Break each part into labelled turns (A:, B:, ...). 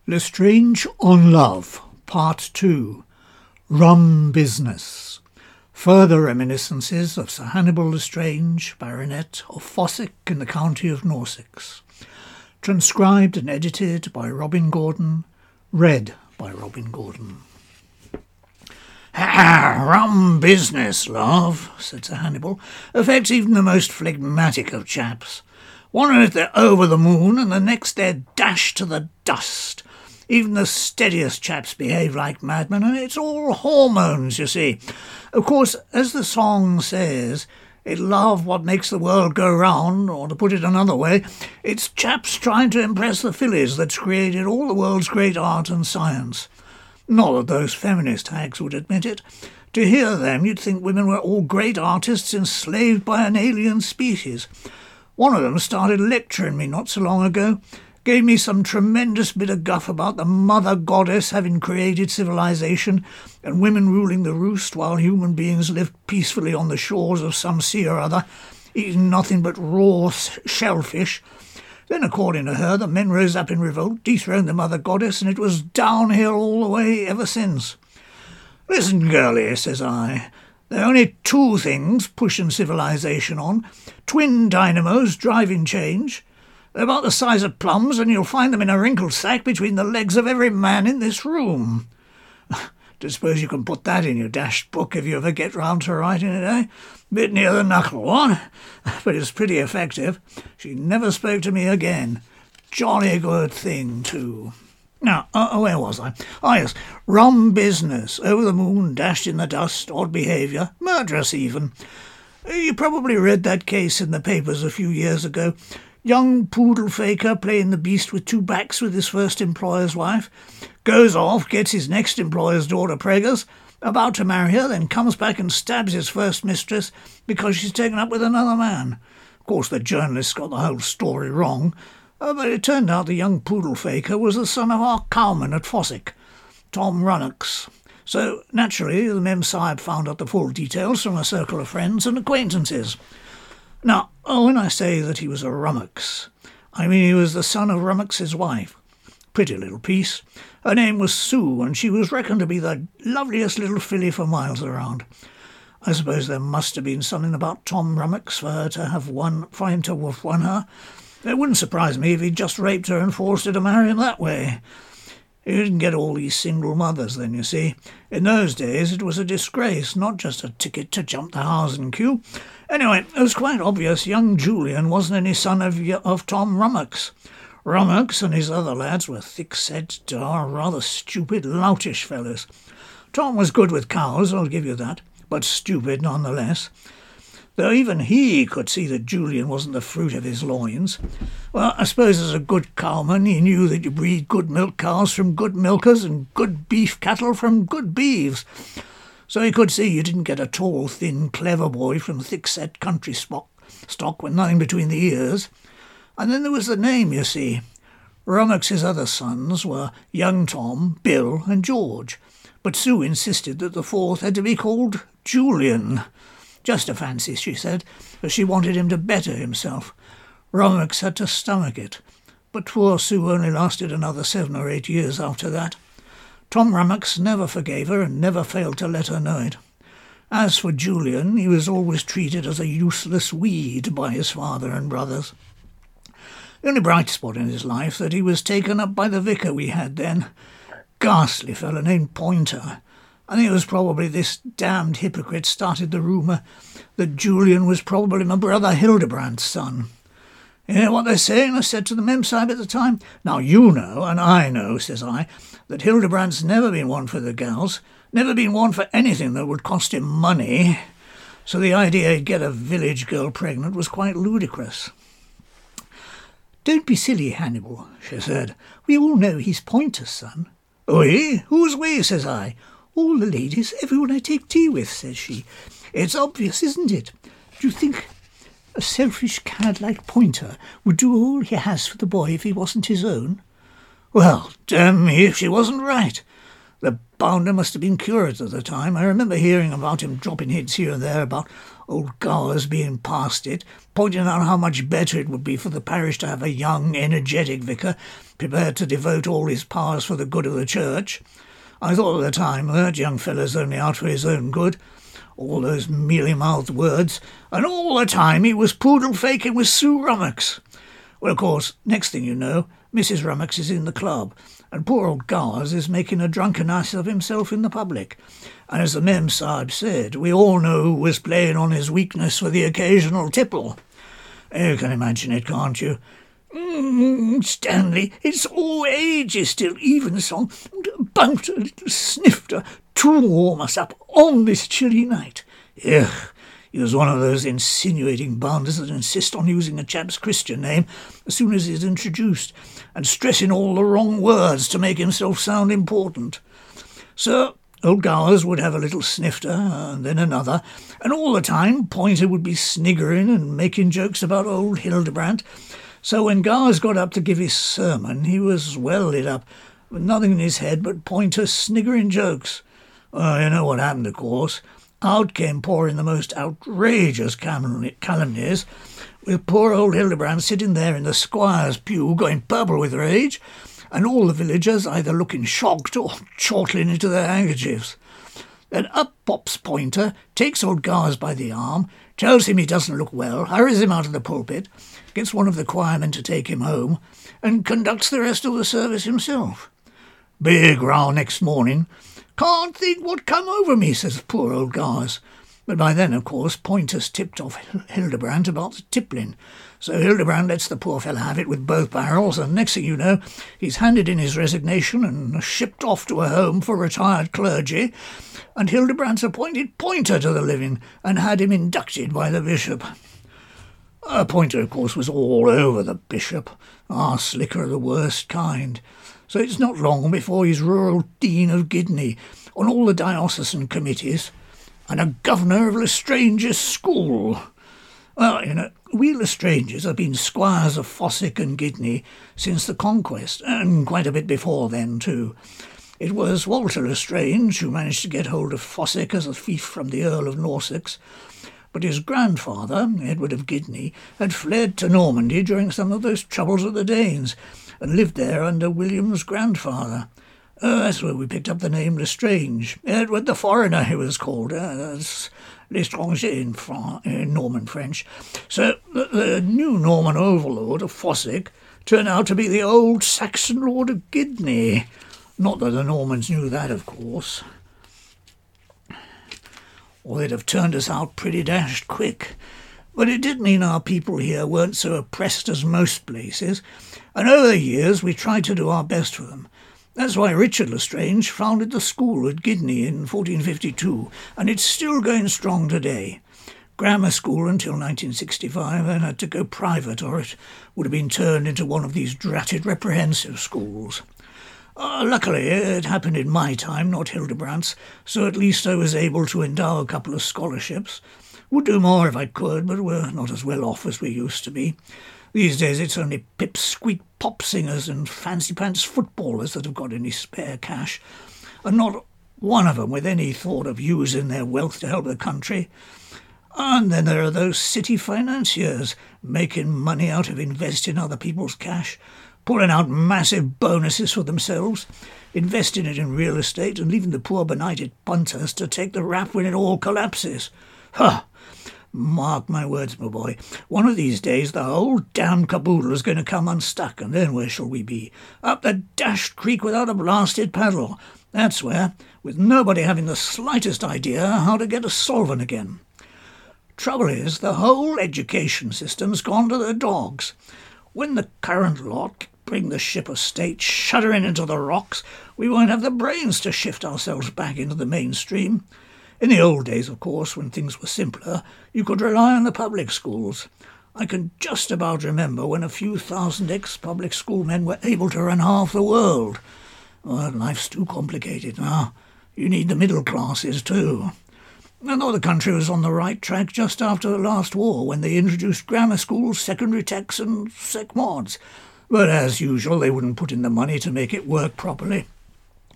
A: Lestrange on Love, Part 2, Rum Business. Further reminiscences of Sir Hannibal Lestrange, Baronet of Fossick in the county of Norsex. Transcribed and edited by Robin Gordon. Read by Robin Gordon.
B: Rum business, love, said Sir Hannibal, affects even the most phlegmatic of chaps. 1 minute they're over the moon, and the next they're dashed to the dust. Even the steadiest chaps behave like madmen, and it's all hormones, you see. Of course, as the song says, it's love what makes the world go round, or to put it another way, it's chaps trying to impress the fillies that's created all the world's great art and science. Not that those feminist hags would admit it. To hear them, you'd think women were all great artists enslaved by an alien species. One of them started lecturing me not so long ago, gave me some tremendous bit of guff about the mother goddess having created civilization and women ruling the roost while human beings lived peacefully on the shores of some sea or other, eating nothing but raw shellfish. Then, according to her, the men rose up in revolt, dethroned the mother goddess, and it was downhill all the way ever since. "Listen, girlie," says I, "there are only 2 things pushing civilization on. Twin dynamos driving change. They're about the size of plums, and you'll find them in a wrinkled sack between the legs of every man in this room. Do suppose you can put that in your dashed book if you ever get round to writing it, eh? Bit near the knuckle, what? But it's pretty effective. She never spoke to me again. Jolly good thing, too." Now, where was I? Yes, rum business, over the moon, dashed in the dust, odd behaviour, murderous even. You probably read that case in the papers a few years ago. Young poodle faker playing the beast with 2 backs with his first employer's wife. Goes off, gets his next employer's daughter preggers, about to marry her, then comes back and stabs his first mistress because she's taken up with another man. Of course, the journalists got the whole story wrong, but it turned out the young poodle faker was the son of our cowman at Fossick, Tom Runnox. So, naturally, the Mem-Sahib found out the full details from a circle of friends and acquaintances. Now, when I say that he was a Rummox, I mean he was the son of Rummox's wife. Pretty little piece. Her name was Sue, and she was reckoned to be the loveliest little filly for miles around. I suppose there must have been something about Tom Rummox for him to have won her. It wouldn't surprise me if he'd just raped her and forced her to marry him that way. You didn't get all these single mothers then, you see. In those days it was a disgrace, not just a ticket to jump the housing queue. Anyway, it was quite obvious young Julian wasn't any son of Tom Rummox. Rummox and his other lads were thick-set, rather stupid, loutish fellows. Tom was good with cows, I'll give you that, but stupid nonetheless. Though even he could see that Julian wasn't the fruit of his loins. Well, I suppose as a good cowman he knew that you breed good milk cows from good milkers and good beef cattle from good beeves. So he could see you didn't get a tall, thin, clever boy from thick-set country stock with nothing between the ears. And then there was the name, you see. Rummox's other sons were young Tom, Bill and George, but Sue insisted that the 4th had to be called Julian. Just a fancy, she said, as she wanted him to better himself. Rummox had to stomach it, but poor Sue only lasted another 7 or 8 years after that. Tom Rummox never forgave her and never failed to let her know it. As for Julian, he was always treated as a useless weed by his father and brothers. The only bright spot in his life that he was taken up by the vicar we had then. Ghastly fellow named Pointer. I think it was probably this damned hypocrite started the rumour that Julian was probably my brother Hildebrand's son. You hear what they're saying? I said to the Mem-Sahib at the time. Now you know, and I know, says I, that Hildebrand's never been one for the gals, never been one for anything that would cost him money, so the idea he'd get a village girl pregnant was quite ludicrous. "Don't be silly, Hannibal," she said. "We all know he's Pointer's son." "We? Who's we?" says I. "All the ladies, everyone I take tea with," says she. "It's obvious, isn't it? Do you think a selfish cad like Pointer would do all he has for the boy if he wasn't his own?" Well, damn me if she wasn't right. The bounder must have been curate at the time. I remember hearing about him dropping hints here and there about old Gowers being past it, pointing out how much better it would be for the parish to have a young, energetic vicar prepared to devote all his powers for the good of the church. I thought at the time that young fellow's only out for his own good. All those mealy-mouthed words, and all the time he was poodle-faking with Sue Rummox. Well, of course, next thing you know, Mrs. Rummox is in the club, and poor old Gowers is making a drunken ass of himself in the public. And as the Mem Sahib said, we all know who was playing on his weakness for the occasional tipple. You can imagine it, can't you? Stanley, it's all ages still, evensong, about a little snifter to warm us up on this chilly night. Ugh, he was one of those insinuating bounders that insist on using a chap's Christian name as soon as he's introduced, and stressing all the wrong words to make himself sound important. So old Gowers would have a little snifter, and then another, and all the time Pointer would be sniggering and making jokes about old Hildebrand. So when Gowers got up to give his sermon, he was well lit up, with nothing in his head but Pointer sniggering jokes. Well, you know what happened, of course. Out came pouring the most outrageous calumnies, with poor old Hildebrand sitting there in the squire's pew going purple with rage, and all the villagers either looking shocked or chortling into their handkerchiefs. Then up pops Pointer, takes old Gowers by the arm, tells him he doesn't look well, hurries him out of the pulpit, gets one of the choirmen to take him home, and conducts the rest of the service himself. Big row next morning. Can't think what come over me, says poor old Gowers. But by then, of course, Pointer's tipped off Hildebrand about the tippling. So Hildebrand lets the poor fellow have it with both barrels, and next thing you know, he's handed in his resignation and shipped off to a home for retired clergy, and Hildebrand's appointed Pointer to the living and had him inducted by the bishop. Pointer, of course, was all over the bishop, slicker of the worst kind. So it's not long before he's rural dean of Gidney, on all the diocesan committees, and a governor of Lestrange's school. Well, you know, we Lestranges have been squires of Fossick and Gidney since the Conquest, and quite a bit before then, too. It was Walter Lestrange who managed to get hold of Fossick as a fief from the Earl of Norsex, but his grandfather, Edward of Gidney, had fled to Normandy during some of those troubles with the Danes, and lived there under William's grandfather. That's where we picked up the name Lestrange. Edward the Foreigner, he was called. That's L'Étranger in Norman French. So the new Norman overlord of Fossick turned out to be the old Saxon lord of Gidney. Not that the Normans knew that, of course. Or they'd have turned us out pretty dashed quick. But it did mean our people here weren't so oppressed as most places, and over the years we tried to do our best for them. That's why Richard Lestrange founded the school at Gidney in 1452, and it's still going strong today. Grammar school until 1965, and had to go private, or it would have been turned into one of these dratted reprehensive schools. Luckily, it happened in my time, not Hildebrand's, so at least I was able to endow a couple of scholarships. Would do more if I could, but we're not as well off as we used to be. These days it's only pip-squeak pop singers and fancy-pants footballers that have got any spare cash, and not one of them with any thought of using their wealth to help the country. And then there are those city financiers making money out of investing other people's cash, pulling out massive bonuses for themselves, investing it in real estate and leaving the poor benighted punters to take the rap when it all collapses. Ha! Mark my words, my boy. One of these days the whole damned caboodle is going to come unstuck, and then where shall we be? Up the dashed creek without a blasted paddle. That's where, with nobody having the slightest idea how to get us solvent again. Trouble is, the whole education system's gone to the dogs. When the current lot bring the ship of state shuddering into the rocks, we won't have the brains to shift ourselves back into the mainstream. In the old days, of course, when things were simpler, you could rely on the public schools. I can just about remember when a few thousand ex-public schoolmen were able to run half the world. Well, life's too complicated now. You need the middle classes, too. I thought the country was on the right track just after the last war, when they introduced grammar schools, secondary techs and sec mods. But as usual, they wouldn't put in the money to make it work properly.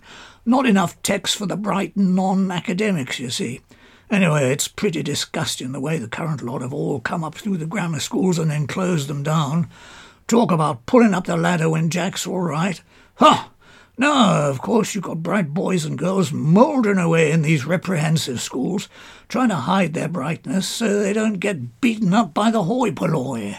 B: Not enough text for the bright non-academics, you see. Anyway, it's pretty disgusting the way the current lot have all come up through the grammar schools and then closed them down. Talk about pulling up the ladder when Jack's all right. Huh! No, of course you've got bright boys and girls mouldering away in these reprehensive schools, trying to hide their brightness so they don't get beaten up by the hoi polloi.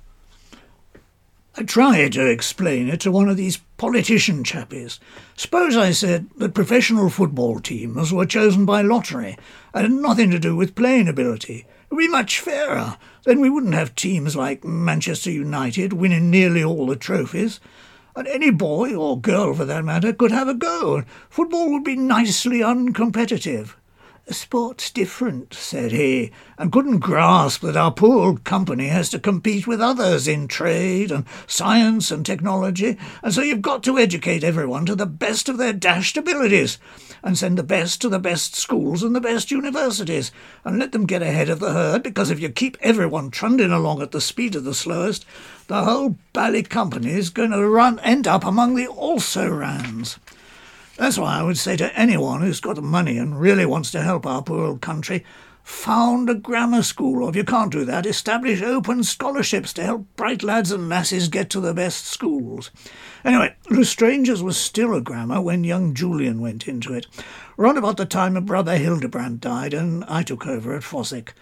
B: I tried to explain it to one of these politician chappies. Suppose I said that professional football teams were chosen by lottery and had nothing to do with playing ability. It would be much fairer. Then we wouldn't have teams like Manchester United winning nearly all the trophies. And any boy, or girl for that matter, could have a go, and football would be nicely uncompetitive. Sport's different, said he, and couldn't grasp that our poor old company has to compete with others in trade and science and technology, and so you've got to educate everyone to the best of their dashed abilities, and send the best to the best schools and the best universities, and let them get ahead of the herd, because if you keep everyone trundling along at the speed of the slowest, the whole bally company is going to end up among the also-rans. That's why I would say to anyone who's got money and really wants to help our poor old country, found a grammar school, or if you can't do that, establish open scholarships to help bright lads and lasses get to the best schools. Anyway, Lestrange's was still a grammar when young Julian went into it, round about the time of Brother Hildebrand died and I took over at Fossick.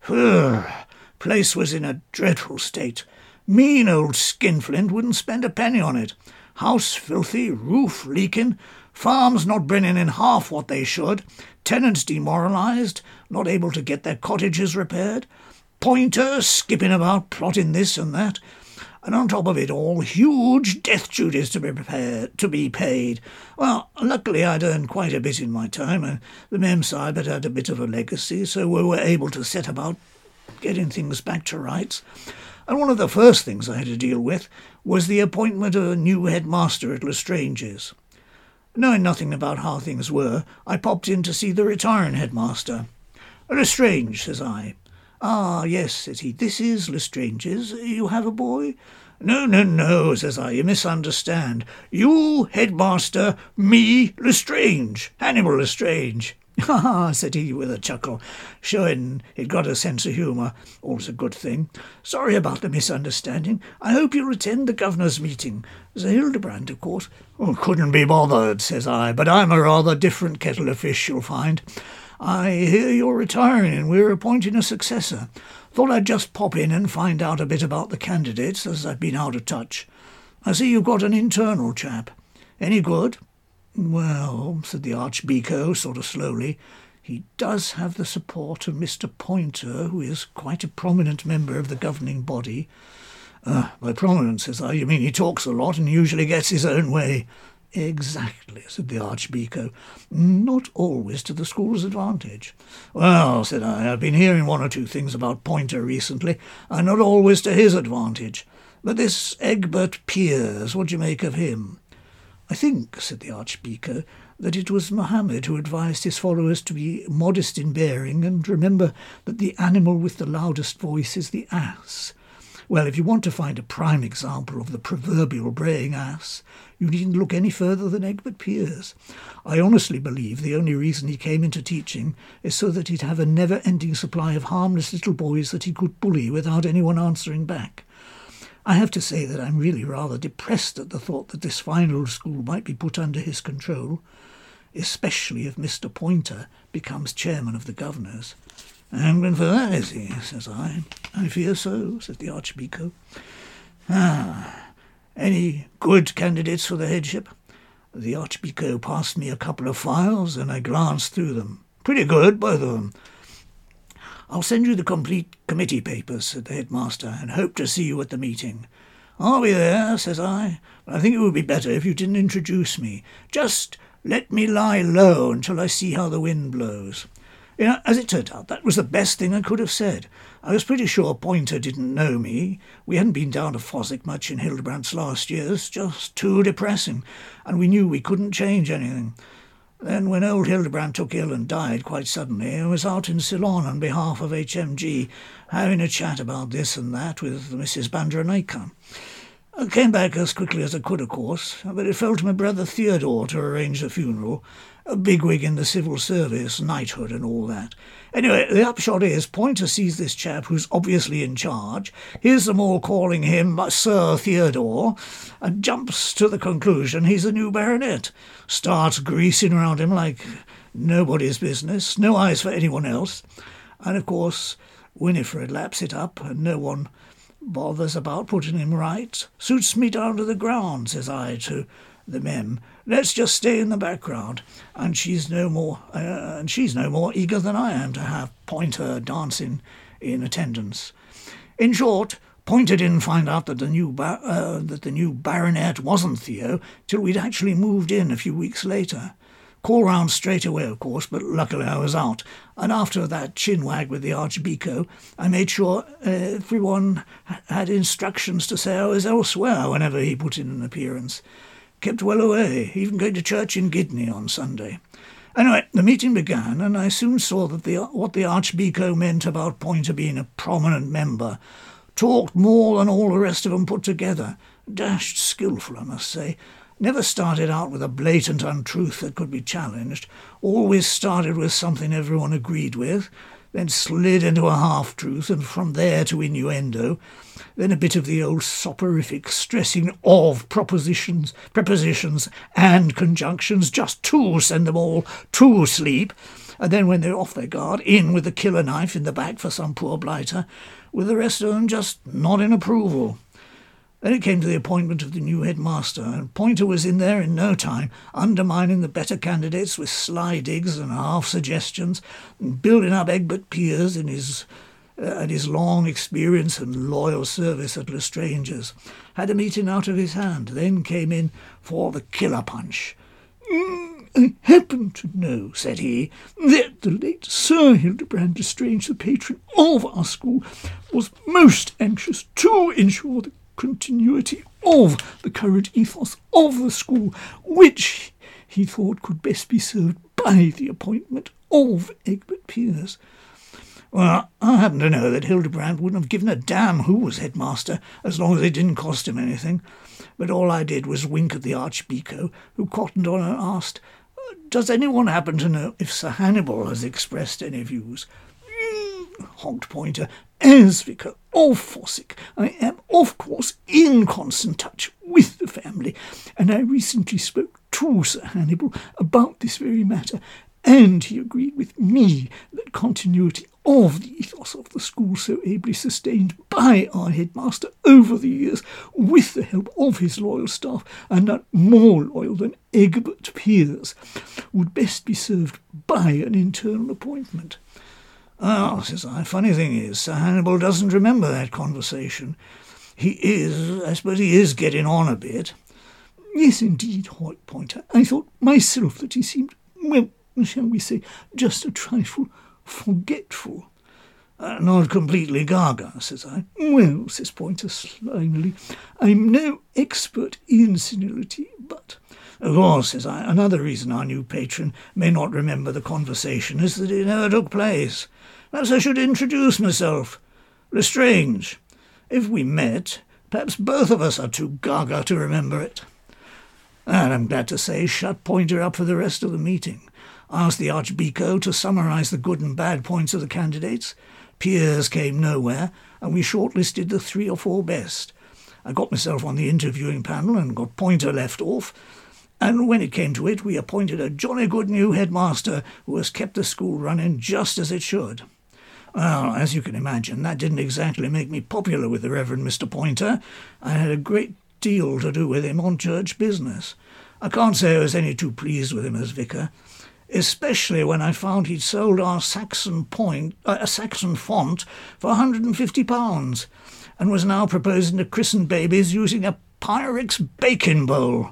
B: Place was in a dreadful state. Mean old Skinflint wouldn't spend a penny on it. House filthy, roof leaking, farms not bringing in half what they should, tenants demoralised, not able to get their cottages repaired, Pointer skipping about plotting this and that, and on top of it all, huge death duties to be paid. Well, luckily I'd earned quite a bit in my time, and the Memsahib had a bit of a legacy, so we were able to set about getting things back to rights. And one of the first things I had to deal with was the appointment of a new headmaster at Lestrange's. Knowing nothing about how things were, I popped in to see the retiring headmaster. "Lestrange," says I. "Ah, yes," says he, "this is Lestrange's. You have a boy?" No, says I, "you misunderstand. You, headmaster, me, Lestrange, Hannibal Lestrange." "Ha," said he with a chuckle, showing he'd got a sense of humour, always a good thing. "Sorry about the misunderstanding. I hope you'll attend the governor's meeting. Sir Hildebrand, of course." "Couldn't be bothered," says I, "but I'm a rather different kettle of fish, you'll find. I hear you're retiring and we're appointing a successor. Thought I'd just pop in and find out a bit about the candidates, as I've been out of touch. I see you've got an internal chap. Any good?" "Well," said the Archbeako, sort of slowly, "he does have the support of Mr. Pointer, who is quite a prominent member of the governing body." "By prominent," says I, "you mean he talks a lot and usually gets his own way?" "Exactly," said the Archbeako. "Not always to the school's advantage." "Well," said I, "I've been hearing one or two things about Pointer recently, and not always to his advantage. But this Egbert Piers, what do you make of him?" "I think," said the Archbeako, "that it was Mohammed who advised his followers to be modest in bearing and remember that the animal with the loudest voice is the ass. Well, if you want to find a prime example of the proverbial braying ass, you needn't look any further than Egbert Piers. I honestly believe the only reason he came into teaching is so that he'd have a never-ending supply of harmless little boys that he could bully without anyone answering back. I have to say that I'm really rather depressed at the thought that this fine old school might be put under his control, especially if Mr. Pointer becomes chairman of the governors." "Angling for that, is he?" says I. "I fear so," said the Archbeako. "Any good candidates for the headship?" The Archbeako passed me a couple of files, and I glanced through them. "Pretty good, both of them." "I'll send you the complete committee papers," said the headmaster, "and hope to see you at the meeting." "I'll be there," says I, "but I think it would be better if you didn't introduce me. Just let me lie low until I see how the wind blows." You know, as it turned out, that was the best thing I could have said. I was pretty sure Pointer didn't know me. We hadn't been down to Fossick much in Hildebrandt's last years, just too depressing, and we knew we couldn't change anything. Then when old Hildebrand took ill and died quite suddenly, I was out in Ceylon on behalf of HMG, having a chat about this and that with Mrs. Bandranaika. I came back as quickly as I could, of course, but it fell to my brother Theodore to arrange the funeral, a bigwig in the civil service, knighthood and all that. Anyway, the upshot is, Pointer sees this chap who's obviously in charge, hears them all calling him Sir Theodore, and jumps to the conclusion he's the new baronet, starts greasing around him like nobody's business, no eyes for anyone else, and of course Winifred laps it up, and no one bothers about putting him right. Suits me down to the ground, says I to the mem. Let's just stay in the background, and she's no more eager than I am to have Pointer dancing in attendance. In short, Pointer didn't find out that the new baronet wasn't Theo till we'd actually moved in a few weeks later. Call round straight away, of course, but luckily I was out, and after that chinwag with the Archbeako, I made sure everyone had instructions to say I was elsewhere whenever he put in an appearance. Kept well away, even going to church in Gidney on Sunday. Anyway, the meeting began, and I soon saw that what the Archbeako meant about Pointer being a prominent member. Talked more than all the rest of them put together. Dashed skilful, I must say. Never started out with a blatant untruth that could be challenged, always started with something everyone agreed with, then slid into a half-truth, and from there to innuendo, then a bit of the old soporific stressing of prepositions and conjunctions just to send them all to sleep, and then when they're off their guard, in with the killer knife in the back for some poor blighter, with the rest of them just nodding approval. Then it came to the appointment of the new headmaster, and Pointer was in there in no time, undermining the better candidates with sly digs and half-suggestions, and building up Egbert Piers in his long experience and loyal service at Lestrange's. Had a meeting out of his hand, then came in for the killer punch. I happen to know, said he, that the late Sir Hildebrand Lestrange, the patron of our school, was most anxious to ensure the continuity of the current ethos of the school, which he thought could best be served by the appointment of Egbert Piers. Well, I happen to know that Hildebrand wouldn't have given a damn who was headmaster, as long as it didn't cost him anything. But all I did was wink at the Archbeako, who cottoned on and asked, "Does anyone happen to know if Sir Hannibal has expressed any views?" Honked Pointer. As Vicar of Fossick, I am, of course, in constant touch with the family, and I recently spoke to Sir Hannibal about this very matter, and he agreed with me that continuity of the ethos of the school so ably sustained by our headmaster over the years, with the help of his loyal staff, and not more loyal than Egbert Piers, would best be served by an internal appointment. "Ah," says I, "funny thing is, Sir Hannibal doesn't remember that conversation. I suppose he is getting on a bit." "Yes, indeed, Hoyt Pointer. I thought myself that he seemed, well, shall we say, just a trifle forgetful." "Not completely gaga," says I. "Well," says Pointer slyly, "I'm no expert in senility, but—" "Of course," says I, "another reason our new patron may not remember the conversation is that it never took place. Perhaps I should introduce myself. Lestrange. If we met, perhaps both of us are too gaga to remember it." And I'm glad to say shut Pointer up for the rest of the meeting. Asked the Archbeako to summarise the good and bad points of the candidates. Piers came nowhere, and we shortlisted the 3 or 4 best. I got myself on the interviewing panel and got Pointer left off, and when it came to it, we appointed a jolly good new headmaster who has kept the school running just as it should. Well, as you can imagine, that didn't exactly make me popular with the Reverend Mr. Pointer. I had a great deal to do with him on church business. I can't say I was any too pleased with him as vicar, especially when I found he'd sold our Saxon font for £150, and was now proposing to christen babies using a Pyrex baking bowl.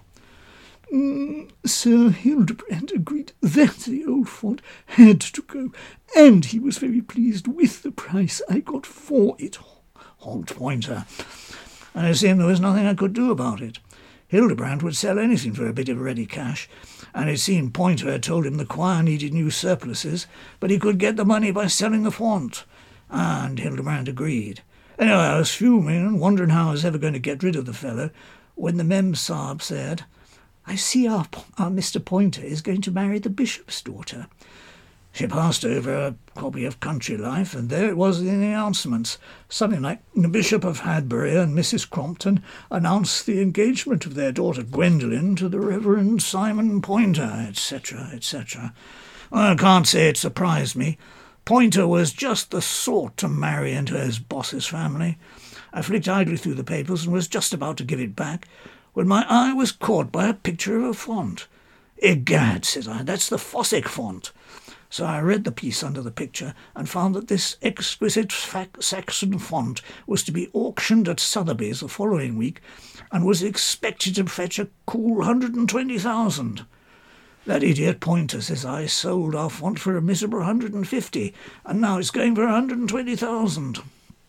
B: Sir Hildebrand agreed that the old font had to go, and he was very pleased with the price I got for it, honked Pointer. And it seemed there was nothing I could do about it. Hildebrand would sell anything for a bit of ready cash, and it seemed Pointer had told him the choir needed new surplices, but he could get the money by selling the font. And Hildebrand agreed. Anyway, I was fuming and wondering how I was ever going to get rid of the fellow when the Mem-Sahib said, "I see our Mr. Pointer is going to marry the bishop's daughter." She passed over a copy of Country Life, and there it was in the announcements, something like, "The Bishop of Hadbury and Mrs. Crompton announced the engagement of their daughter Gwendolen to the Reverend Simon Pointer," etc., etc. Well, I can't say it surprised me. Pointer was just the sort to marry into his boss's family. I flicked idly through the papers and was just about to give it back when my eye was caught by a picture of a font. "Egad," says I, "that's the Fossick font." So I read the piece under the picture and found that this exquisite Saxon font was to be auctioned at Sotheby's the following week and was expected to fetch a cool 120,000. "That idiot Pointer," says I, "sold our font for a miserable 150, and now it's going for 120,000.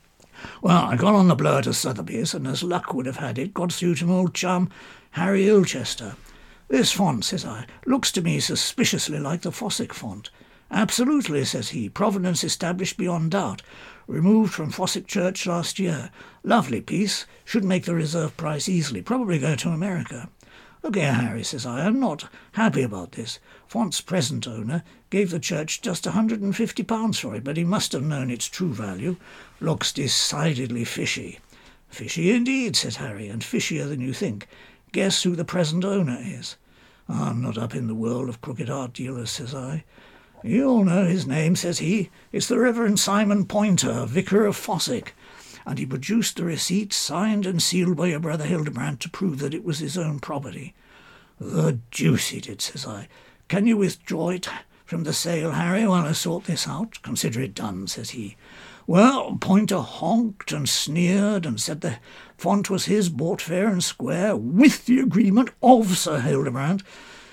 B: Well, I got on the blower to Sotheby's, and as luck would have had it, got through to my old chum, Harry Ilchester. "This font," says I, "looks to me suspiciously like the Fossick font." "Absolutely," says he. "Provenance established beyond doubt. Removed from Fossick Church last year. Lovely piece. Should make the reserve price easily. Probably go to America." "Look here, Harry," says I, "I'm not happy about this. Font's present owner gave the church just £150 for it, but he must have known its true value. Looks decidedly fishy." "Fishy indeed," says Harry, "and fishier than you think. Guess who the present owner is?" "I'm not up in the world of crooked art dealers," says I. "You'll know his name," says he. "It's the Reverend Simon Pointer, vicar of Fossick." And he produced the receipt signed and sealed by your brother Hildebrand to prove that it was his own property. "The deuce he did," says I. "Can you withdraw it from the sale, Harry, while I sort this out? Consider it done," says he. Well, Pointer honked and sneered and said the font was his, bought fair and square, with the agreement of Sir Hildebrand.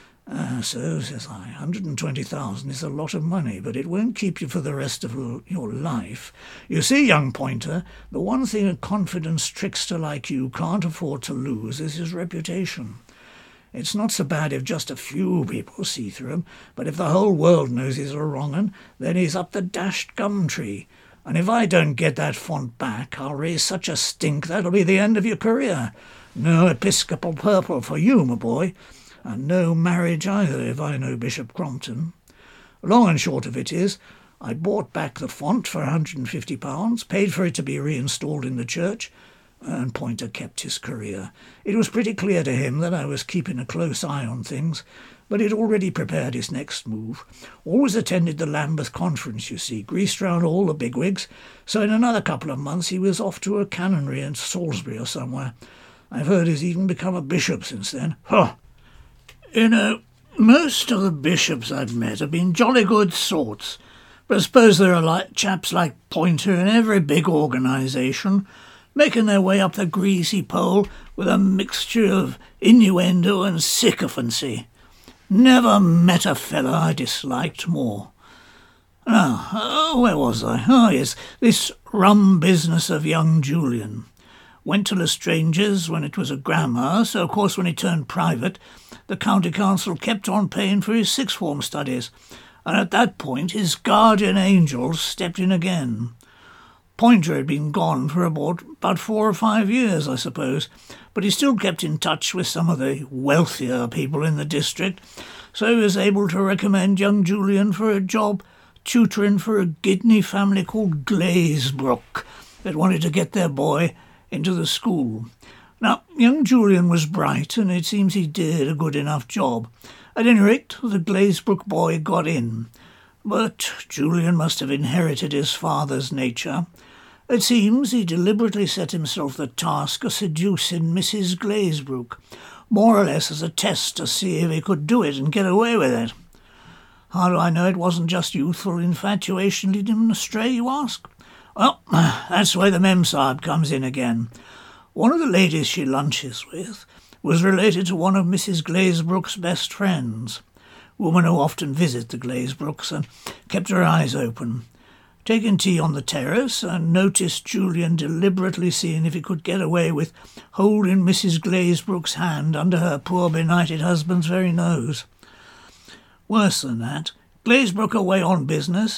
B: "So," says I, "120,000 is a lot of money, but it won't keep you for the rest of your life. You see, young Pointer, the one thing a confidence trickster like you can't afford to lose is his reputation. It's not so bad if just a few people see through him, but if the whole world knows he's a wrong 'un, then he's up the dashed gum tree. And if I don't get that font back, I'll raise such a stink that'll be the end of your career. No Episcopal purple for you, my boy. And no marriage either, if I know Bishop Crompton. Long and short of it is, I bought back the font for £150, paid for it to be reinstalled in the church, and Pointer kept his career. It was pretty clear to him that I was keeping a close eye on things, but he'd already prepared his next move. Always attended the Lambeth Conference, you see, greased round all the bigwigs, so in another couple of months he was off to a canonry in Salisbury or somewhere. I've heard he's even become a bishop since then. Huh! You know, most of the bishops I've met have been jolly good sorts, but I suppose there are chaps like Pointer in every big organisation, making their way up the greasy pole with a mixture of innuendo and sycophancy. Never met a fellow I disliked more. Now, where was I? Oh, yes, this rum business of young Julian. Went to Lestrange's when it was a grammar, so of course when he turned private, the county council kept on paying for his sixth form studies, and at that point his guardian angels stepped in again. Pointer had been gone for about 4 or 5 years, I suppose, but he still kept in touch with some of the wealthier people in the district, so he was able to recommend young Julian for a job tutoring for a Gidney family called Glazebrook that wanted to get their boy into the school. Now, young Julian was bright, and it seems he did a good enough job. At any rate, the Glazebrook boy got in. But Julian must have inherited his father's nature. It seems he deliberately set himself the task of seducing Mrs. Glazebrook, more or less as a test to see if he could do it and get away with it. How do I know it wasn't just youthful infatuation leading him astray, you ask? Well, that's where the Mem-Sahib comes in again. One of the ladies she lunches with was related to one of Mrs. Glazebrook's best friends, woman who often visit the Glazebrooks and kept her eyes open. Taking tea on the terrace, and noticed Julian deliberately seeing if he could get away with holding Mrs. Glazebrook's hand under her poor benighted husband's very nose. Worse than that, Glazebrook away on business, and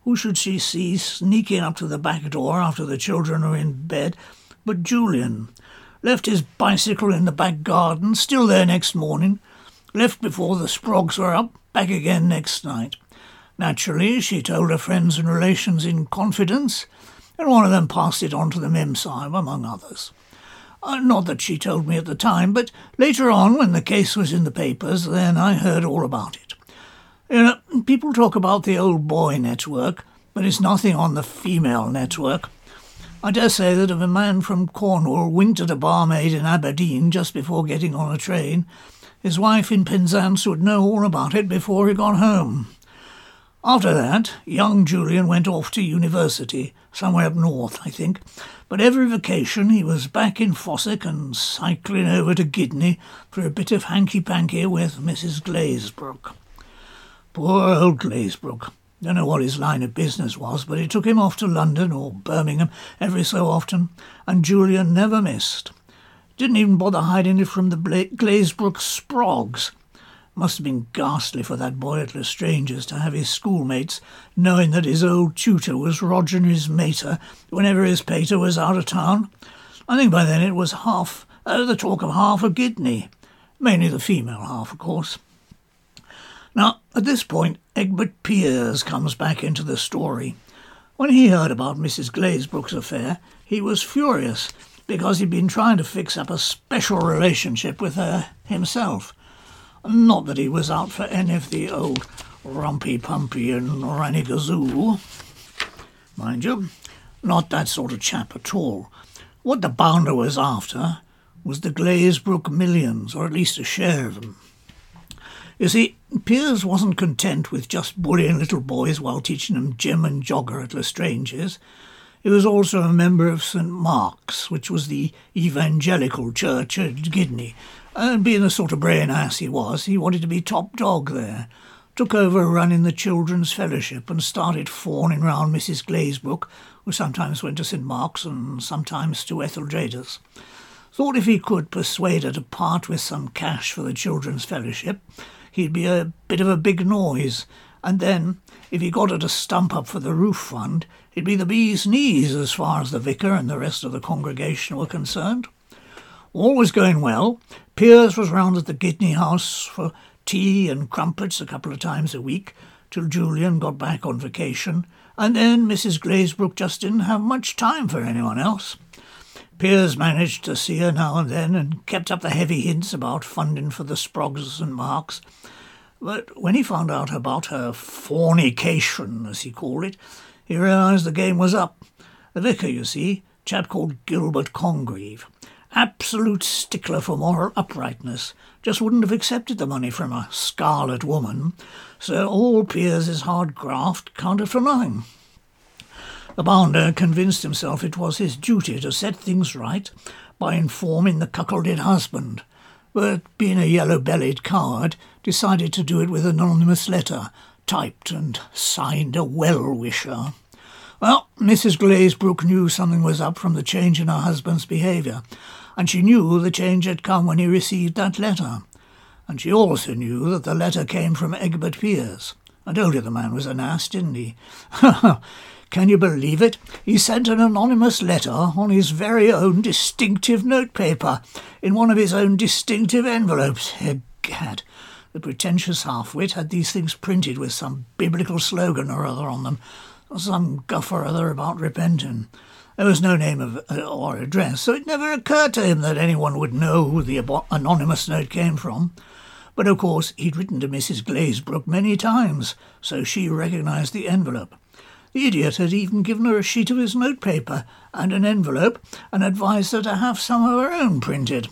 B: Who should she see sneaking up to the back door after the children are in bed but Julian? Left his bicycle in the back garden, still there next morning. Left before the Sproggs were up, back again next night. Naturally, she told her friends and relations in confidence, and one of them passed it on to the Memsahib, among others. Not that she told me at the time, but later on, when the case was in the papers, then I heard all about it. You know, people talk about the old boy network, but it's nothing on the female network. I dare say that if a man from Cornwall winked at a barmaid in Aberdeen just before getting on a train, his wife in Penzance would know all about it before he got home. After that, young Julian went off to university, somewhere up north, I think, but every vacation he was back in Fossick and cycling over to Gidney for a bit of hanky-panky with Mrs. Glazebrook. Poor old Glazebrook. Don't know what his line of business was, but it took him off to London or Birmingham every so often, and Julian never missed. Didn't even bother hiding it from the Glazebrook Sproggs. Must have been ghastly for that boy at Lestrange's to have his schoolmates knowing that his old tutor was Roger his mater whenever his pater was out of town. I think by then it was the talk of half of Gidney, mainly the female half, of course. Now, at this point, Egbert Piers comes back into the story. When he heard about Mrs. Glazebrook's affair, he was furious because he'd been trying to fix up a special relationship with her himself. Not that he was out for any of the old rumpy-pumpy and ranny-gazoo. Mind you, not that sort of chap at all. What the bounder was after was the Glazebrook millions, or at least a share of them. You see, Piers wasn't content with just bullying little boys while teaching them gym and jogger at Lestrange's. He was also a member of St. Mark's, which was the evangelical church at Gidney, and being the sort of brain ass he was, he wanted to be top dog there. Took over running the Children's Fellowship and started fawning round Mrs. Glazebrook, who sometimes went to St. Mark's and sometimes to Etheldreda's. Thought if he could persuade her to part with some cash for the Children's Fellowship, he'd be a bit of a big noise, and then, if he got her to stump up for the roof fund, he'd be the bee's knees as far as the vicar and the rest of the congregation were concerned. All was going well. Piers was round at the Gidney house for tea and crumpets a couple of times a week, till Julian got back on vacation, and then Mrs. Glazebrook just didn't have much time for anyone else. Piers managed to see her now and then and kept up the heavy hints about funding for the Sproggs and Marks. But when he found out about her fornication, as he called it, he realised the game was up. The vicar, you see, chap called Gilbert Congreve, absolute stickler for moral uprightness, just wouldn't have accepted the money from a scarlet woman, so all Piers's hard graft counted for nothing. The bounder convinced himself it was his duty to set things right by informing the cuckolded husband, but being a yellow-bellied coward, decided to do it with an anonymous letter, typed and signed a well-wisher. Well, Mrs. Glazebrook knew something was up from the change in her husband's behaviour, and she knew the change had come when he received that letter. And she also knew that the letter came from Egbert Piers. I told you the man was an ass, didn't he? Can you believe it? He sent an anonymous letter on his very own distinctive notepaper, in one of his own distinctive envelopes. Egad, the pretentious half-wit had these things printed with some biblical slogan or other on them, some guff or other about repenting. There was no name or address, so it never occurred to him that anyone would know who the anonymous note came from. But of course he'd written to Mrs. Glazebrook many times, so she recognised the envelope. The idiot had even given her a sheet of his notepaper and an envelope and advised her to have some of her own printed.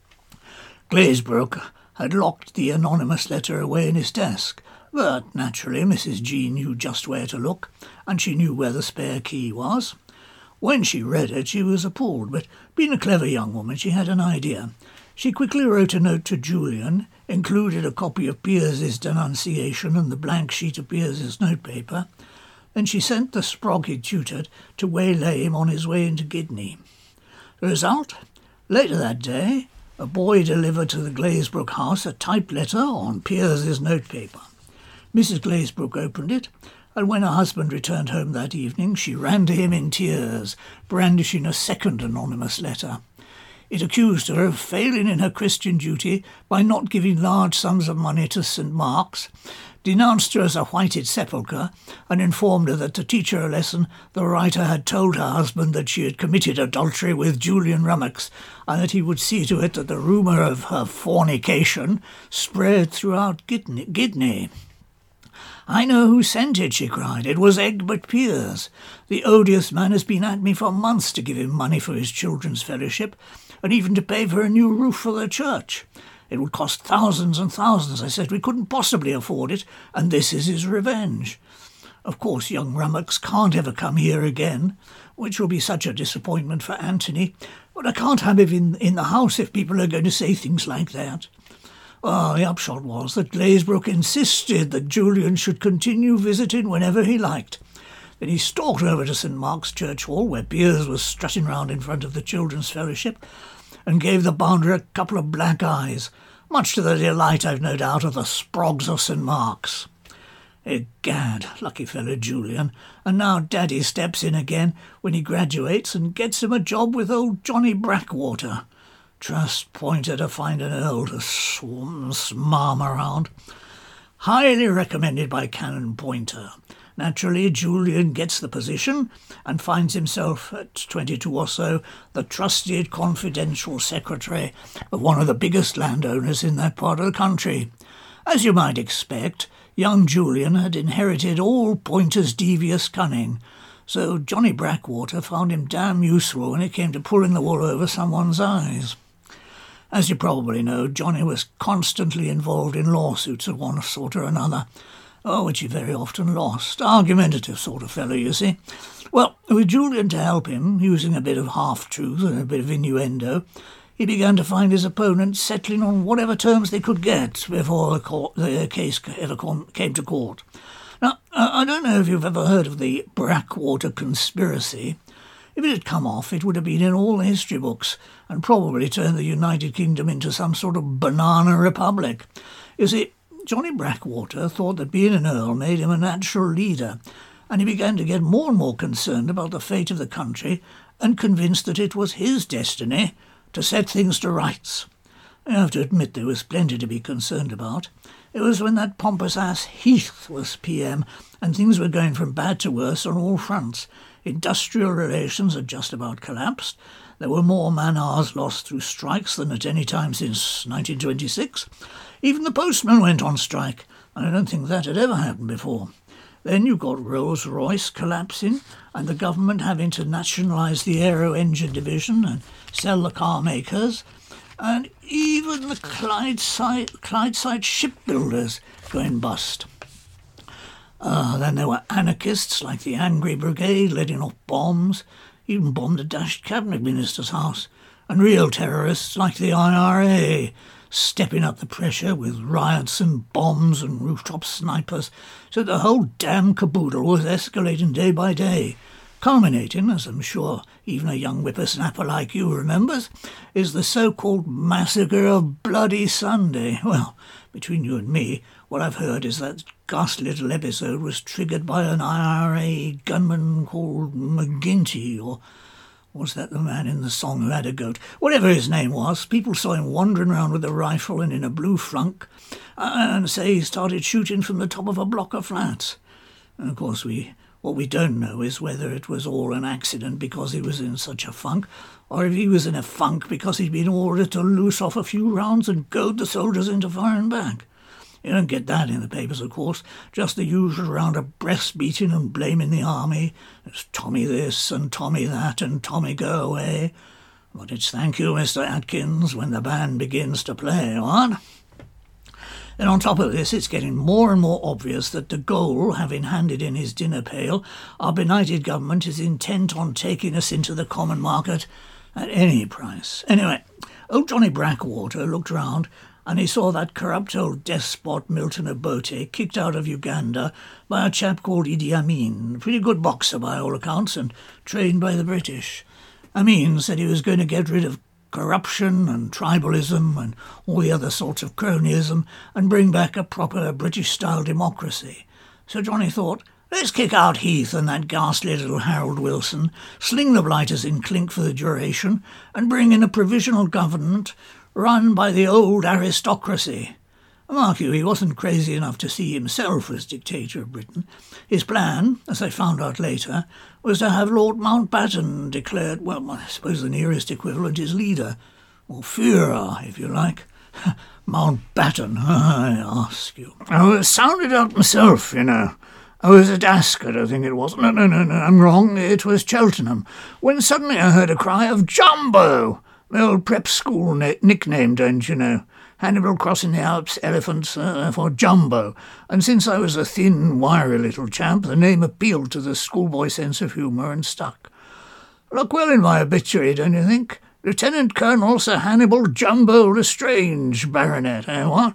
B: Glazebrook had locked the anonymous letter away in his desk, but naturally Mrs. G knew just where to look, and she knew where the spare key was. When she read it, she was appalled, but being a clever young woman, she had an idea. She quickly wrote a note to Julian, included a copy of Piers's denunciation and the blank sheet of Piers's notepaper. Then she sent the Sprogg he'd tutored to waylay him on his way into Gidney. The result? Later that day, a boy delivered to the Glazebrook house a typed letter on Piers's notepaper. Mrs. Glazebrook opened it,
A: and when her husband returned home that evening, she ran to him in tears, brandishing a second anonymous letter. It accused her of failing in her Christian duty by not giving large sums of money to St. Mark's, denounced her as a whited sepulchre, and informed her that to teach her a lesson, the writer had told her husband that she had committed adultery with Julian Rummox, and that he would see to it that the rumour of her fornication spread throughout Gidney. "I know who sent it," she cried. "It was Egbert Piers. The odious man has been at me for months to give him money for his children's fellowship, and even to pay for a new roof for the church. It would cost thousands and thousands. I said we couldn't possibly afford it, and this is his revenge. Of course, young Rummox can't ever come here again, which will be such a disappointment for Anthony, but I can't have him in the house if people are going to say things like that." Well, the upshot was that Glazebrook insisted that Julian should continue visiting whenever he liked. Then he stalked over to St. Mark's Church Hall, where Piers was strutting round in front of the Children's Fellowship, and gave the bounder a couple of black eyes, much to the delight, I've no doubt, of the sprogs of St. Mark's. Egad, lucky fellow Julian, and now Daddy steps in again when he graduates and gets him a job with old Johnny Brackwater. Trust Pointer to find an earl to smarm around. Highly recommended by Canon Pointer. Naturally, Julian gets the position and finds himself, at 22 or so, the trusted confidential secretary of one of the biggest landowners in that part of the country. As you might expect, young Julian had inherited all Pointer's devious cunning, so Johnny Brackwater found him damn useful when it came to pulling the wool over someone's eyes. As you probably know, Johnny was constantly involved in lawsuits of one sort or another, which he very often lost. Argumentative sort of fellow, you see. Well, with Julian to help him, using a bit of half-truth and a bit of innuendo, he began to find his opponents settling on whatever terms they could get before the case ever came to court. Now, I don't know if you've ever heard of the Brackwater conspiracy. If it had come off, it would have been in all the history books and probably turned the United Kingdom into some sort of banana republic. You see, Johnny Brackwater thought that being an earl made him a natural leader, and he began to get more and more concerned about the fate of the country and convinced that it was his destiny to set things to rights. I have to admit there was plenty to be concerned about. It was when that pompous ass Heath was PM, and things were going from bad to worse on all fronts. Industrial relations had just about collapsed. There were more man-hours lost through strikes than at any time since 1926. Even the postmen went on strike, and I don't think that had ever happened before. Then you got Rolls-Royce collapsing, and the government having to nationalise the aero engine division and sell the car makers, and even the Clydeside shipbuilders going bust. Then there were anarchists like the Angry Brigade letting off bombs, even bombed a dashed cabinet minister's house, and real terrorists like the IRA, stepping up the pressure with riots and bombs and rooftop snipers, so the whole damn caboodle was escalating day by day. Culminating, as I'm sure even a young whippersnapper like you remembers, is the so-called Massacre of Bloody Sunday. Well, between you and me, what I've heard is that ghastly little episode was triggered by an IRA gunman called McGinty, or was that the man in the song who had a goat? Whatever his name was, people saw him wandering around with a rifle and in a blue frunk, and say he started shooting from the top of a block of flats. And of course, what we don't know is whether it was all an accident because he was in such a funk, or if he was in a funk because he'd been ordered to loose off a few rounds and goad the soldiers into firing back. You don't get that in the papers, of course, just the usual round of breast-beating and blaming the army. It's Tommy this and Tommy that and Tommy go away. But it's thank you, Mr. Atkins, when the band begins to play, what? Then on top of this, it's getting more and more obvious that de Gaulle, having handed in his dinner pail, our benighted government is intent on taking us into the common market at any price. Anyway, old Johnny Brackwater looked round and he saw that corrupt old despot Milton Obote kicked out of Uganda by a chap called Idi Amin, a pretty good boxer by all accounts and trained by the British. Amin said he was going to get rid of corruption and tribalism and all the other sorts of cronyism and bring back a proper British-style democracy. So Johnny thought,
B: Let's kick out Heath and that ghastly little Harold Wilson, sling the blighters in clink for the duration, and bring in a provisional government run by the old aristocracy. Mark you, he wasn't crazy enough to see himself as dictator of Britain. His plan, as I found out later, was to have Lord Mountbatten declared, well, I suppose the nearest equivalent is leader, or Führer, if you like. Mountbatten, I ask you. I sounded out myself, you know. I was at Ascot, I think it was. No, I'm wrong. It was Cheltenham. When suddenly I heard a cry of Jumbo, the old prep school nickname, don't you know? Hannibal crossing the Alps, elephants, for Jumbo. And since I was a thin, wiry little chap, the name appealed to the schoolboy sense of humour and stuck. Look well in my obituary, don't you think? Lieutenant Colonel Sir Hannibal Jumbo Lestrange, Baronet, what?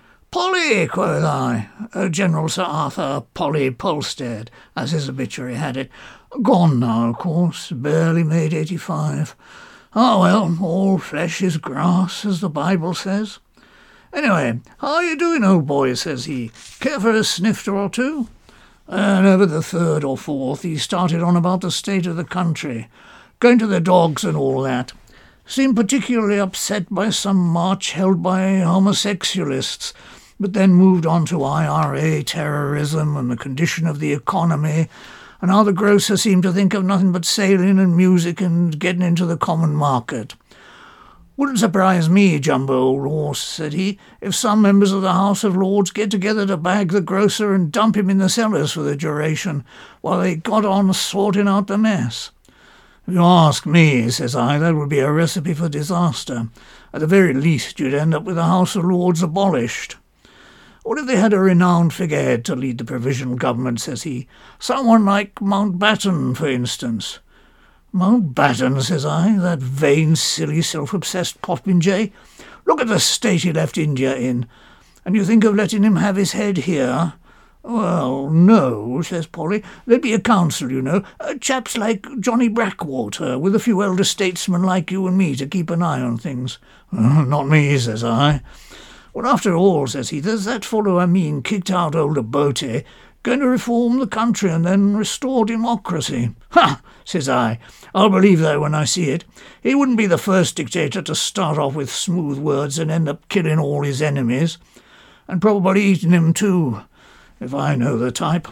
B: Polly, quoth I, General Sir Arthur Polly Polstead, as his obituary had it. Gone now, of course, barely made 85. Ah, well, all flesh is grass, as the Bible says. Anyway, how are you doing, old boy, says he. Care for a snifter or two? And over the third or fourth he started on about the state of the country, going to the dogs and all that. Seemed particularly upset by some march held by homosexualists, but then moved on to IRA terrorism and the condition of the economy, and how the grocer seemed to think of nothing but sailing and music and getting into the common market. Wouldn't surprise me, Jumbo, old horse, said he, if some members of the House of Lords get together to bag the grocer and dump him in the cellars for the duration, while they got on sorting out the mess. If you ask me, says I, that would be a recipe for disaster. At the very least, you'd end up with the House of Lords abolished. What if they had a renowned figurehead to lead the provisional government, says he. Someone like Mountbatten, for instance. Mountbatten, says I, that vain, silly, self-obsessed popinjay. Look at the state he left India in. And you think of letting him have his head here? Well, no, says Polly. There'd be a council, you know. Chaps like Johnny Brackwater, with a few elder statesmen like you and me to keep an eye on things. Not me, says I. Well, after all, says he, does that fellow Amin kicked out old Obote, going to reform the country and then restore democracy? Ha! Says I. I'll believe that when I see it. He wouldn't be the first dictator to start off with smooth words and end up killing all his enemies. And probably eating him too, if I know the type.